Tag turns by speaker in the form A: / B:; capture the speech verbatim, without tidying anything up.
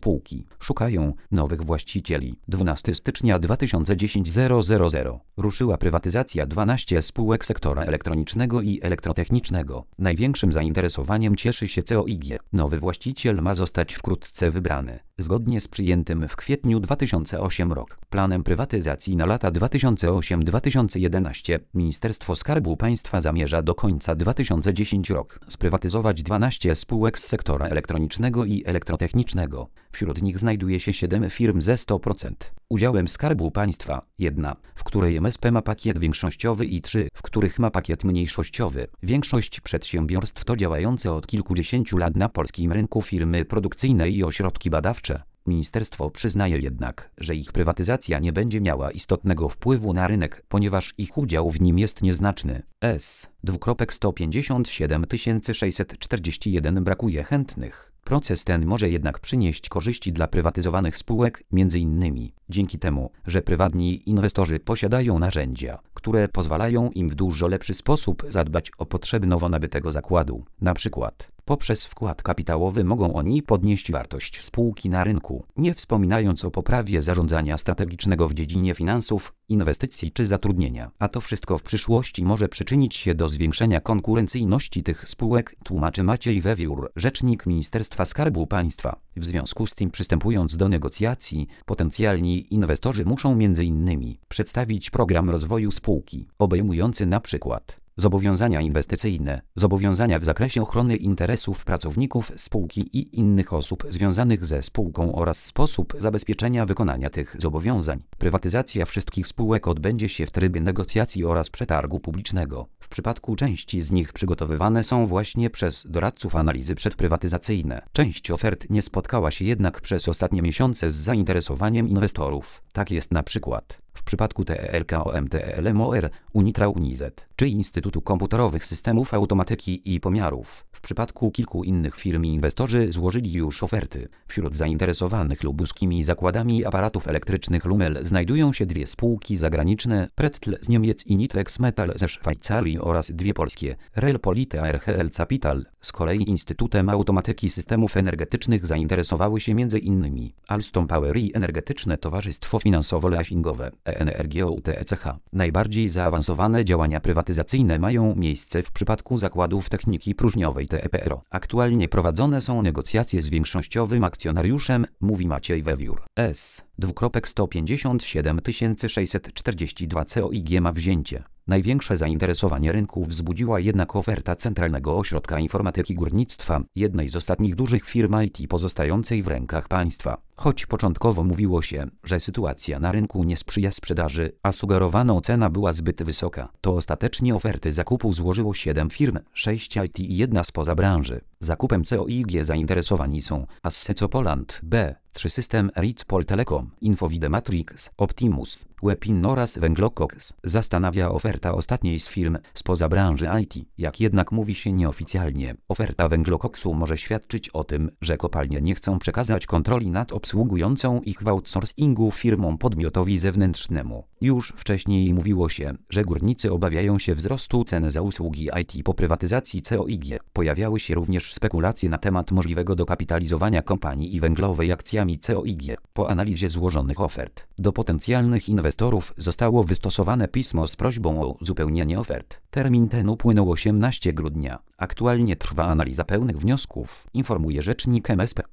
A: spółki szukają nowych właścicieli. dwunastego stycznia dwa tysiące dziesiątego ruszyła prywatyzacja dwunastu spółek sektora elektronicznego i elektrotechnicznego. Największym zainteresowaniem cieszy się C O I G. Nowy właściciel ma zostać wkrótce wybrany. Zgodnie z przyjętym w kwietniu dwa tysiące ósmym rok planem prywatyzacji na lata dwa tysiące ósmy do dwa tysiące jedenastego Ministerstwo Skarbu Państwa zamierza do końca dwa tysiące dziesiątego roku sprywatyzować dwanaście spółek z sektora elektronicznego i elektrotechnicznego. Wśród nich znajduje się siedem firm ze sto procent udziałem Skarbu Państwa, jedna, w której M S P ma pakiet większościowy i trzy, w których ma pakiet mniejszościowy. Większość przedsiębiorstw to działające od kilkudziesięciu lat na polskim rynku firmy produkcyjne i ośrodki badawcze. Ministerstwo przyznaje jednak, że ich prywatyzacja nie będzie miała istotnego wpływu na rynek, ponieważ ich udział w nim jest nieznaczny. S. sto pięćdziesiąt siedem tysięcy sześćset czterdzieści jeden brakuje chętnych. Proces ten może jednak przynieść korzyści dla prywatyzowanych spółek, między innymi dzięki temu, że prywatni inwestorzy posiadają narzędzia, które pozwalają im w dużo lepszy sposób zadbać o potrzeby nowo nabytego zakładu. Na przykład poprzez wkład kapitałowy mogą oni podnieść wartość spółki na rynku, nie wspominając o poprawie zarządzania strategicznego w dziedzinie finansów, inwestycji czy zatrudnienia. A to wszystko w przyszłości może przyczynić się do zwiększenia konkurencyjności tych spółek, tłumaczy Maciej Wewiór, rzecznik Ministerstwa Skarbu Państwa. W związku z tym, przystępując do negocjacji, potencjalni inwestorzy muszą między innymi przedstawić program rozwoju spółki, obejmujący na przykład zobowiązania inwestycyjne, zobowiązania w zakresie ochrony interesów pracowników spółki i innych osób związanych ze spółką oraz sposób zabezpieczenia wykonania tych zobowiązań. Prywatyzacja wszystkich spółek odbędzie się w trybie negocjacji oraz przetargu publicznego. W przypadku części z nich przygotowywane są właśnie przez doradców analizy przedprywatyzacyjne. Część ofert nie spotkała się jednak przez ostatnie miesiące z zainteresowaniem inwestorów. Tak jest na przykład w przypadku T E L K O M T E L M O R, Unitra Unizet, czy Instytutu Komputerowych Systemów Automatyki i Pomiarów. W przypadku kilku innych firm inwestorzy złożyli już oferty. Wśród zainteresowanych lubuskimi zakładami aparatów elektrycznych Lumel znajdują się dwie spółki zagraniczne, Pretl z Niemiec i Nitrex Metal ze Szwajcarii oraz dwie polskie, Relpolite A R H L Capital. Z kolei Instytutem Automatyki Systemów Energetycznych zainteresowały się m.in. Alstom Power i Energetyczne Towarzystwo Finansowo-Leasingowe E N R G O U T E C H. Najbardziej zaawansowane działania prywatyzacyjne mają miejsce w przypadku zakładów techniki próżniowej T E P R O. Aktualnie prowadzone są negocjacje z większościowym akcjonariuszem, mówi Maciej Wewiór. S. sto pięćdziesiąt siedem tysięcy sześćset czterdzieści dwa C O I G ma wzięcie. Największe zainteresowanie rynku wzbudziła jednak oferta Centralnego Ośrodka Informatyki Górnictwa, jednej z ostatnich dużych firm I T pozostającej w rękach państwa. Choć początkowo mówiło się, że sytuacja na rynku nie sprzyja sprzedaży, a sugerowana cena była zbyt wysoka, to ostatecznie oferty zakupu złożyło siedem firm, sześć I T i jedna spoza branży. Zakupem C O I G zainteresowani są Asseco Poland, B. trzy System, Ritz-Pol Telecom, Infovide Matrix, Optimus, Wepin oraz Węglokoks. Zastanawia oferta ostatniej z firm spoza branży I T. Jak jednak mówi się nieoficjalnie, oferta Węglokoksu może świadczyć o tym, że kopalnie nie chcą przekazać kontroli nad obsługującą ich w outsourcingu firmom podmiotowi zewnętrznemu. Już wcześniej mówiło się, że górnicy obawiają się wzrostu cen za usługi I T po prywatyzacji C O I G. Pojawiały się również spekulacje na temat możliwego dokapitalizowania kompanii węglowej akcjami C O I G. Po analizie złożonych ofert do potencjalnych inwestorów zostało wystosowane pismo z prośbą o uzupełnienie ofert. Termin ten upłynął osiemnastego grudnia. Aktualnie trwa analiza pełnych wniosków, informuje rzecznik M S P.